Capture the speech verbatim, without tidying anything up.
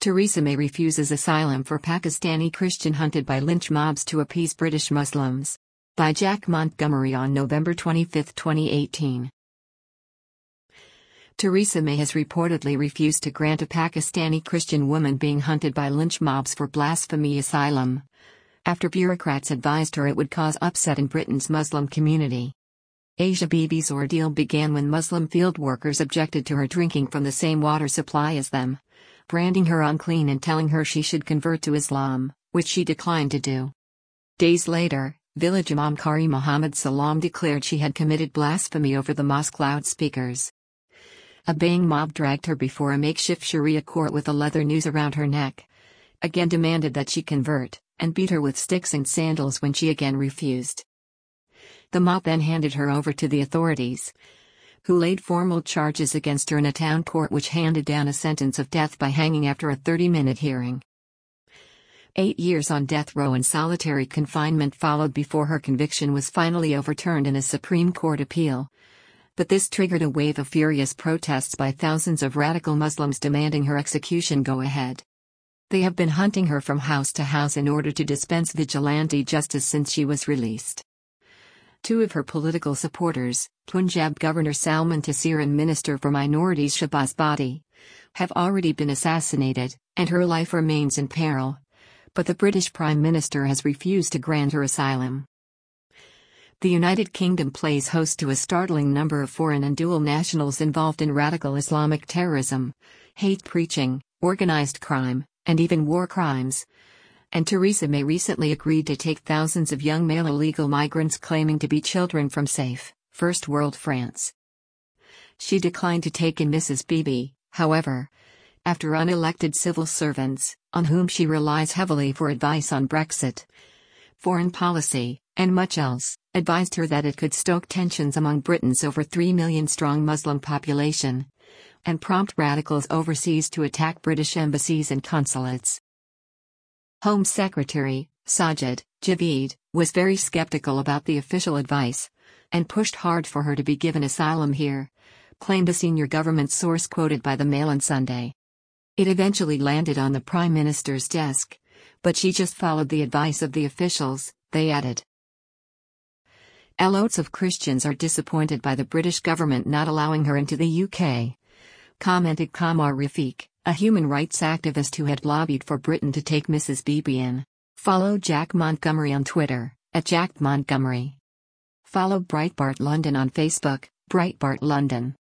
Theresa May refuses asylum for Pakistani Christian hunted by lynch mobs to appease British Muslims. By Jack Montgomery on November twenty-fifth, twenty eighteen. Theresa May has reportedly refused to grant a Pakistani Christian woman being hunted by lynch mobs for blasphemy asylum, after bureaucrats advised her it would cause upset in Britain's Muslim community. Asia Bibi's ordeal began when Muslim field workers objected to her drinking from the same water supply as them, branding her unclean and telling her she should convert to Islam, which she declined to do. Days later, village Imam Qari Muhammad Salam declared she had committed blasphemy over the mosque loudspeakers. A baying mob dragged her before a makeshift Sharia court with a leather noose around her neck, again demanded that she convert, and beat her with sticks and sandals when she again refused. The mob then handed her over to the authorities, who laid formal charges against her in a town court which handed down a sentence of death by hanging after a thirty-minute hearing. Eight years on death row and solitary confinement followed before her conviction was finally overturned in a Supreme Court appeal. But this triggered a wave of furious protests by thousands of radical Muslims demanding her execution go ahead. They have been hunting her from house to house in order to dispense vigilante justice since she was released. Two of her political supporters, Punjab Governor Salman Taseer and Minister for Minorities Shahbaz Bhatti, have already been assassinated, and her life remains in peril. But the British Prime Minister has refused to grant her asylum. The United Kingdom plays host to a startling number of foreign and dual nationals involved in radical Islamic terrorism, hate preaching, organized crime, and even war crimes. And Theresa May recently agreed to take thousands of young male illegal migrants claiming to be children from safe, first world France. She declined to take in Missus Bibi, however, after unelected civil servants, on whom she relies heavily for advice on Brexit, foreign policy, and much else, advised her that it could stoke tensions among Britain's over three million strong Muslim population, and prompt radicals overseas to attack British embassies and consulates. Home Secretary, Sajid Javid, was very skeptical about the official advice, and pushed hard for her to be given asylum here, claimed a senior government source quoted by the Mail on Sunday. It eventually landed on the Prime Minister's desk, but she just followed the advice of the officials, they added. Loads of Christians are disappointed by the British government not allowing her into the U K, commented Kamar Rafiq, a human rights activist who had lobbied for Britain to take Missus Bibi in. Follow Jack Montgomery on Twitter, at Jack Montgomery. Follow Breitbart London on Facebook, Breitbart London.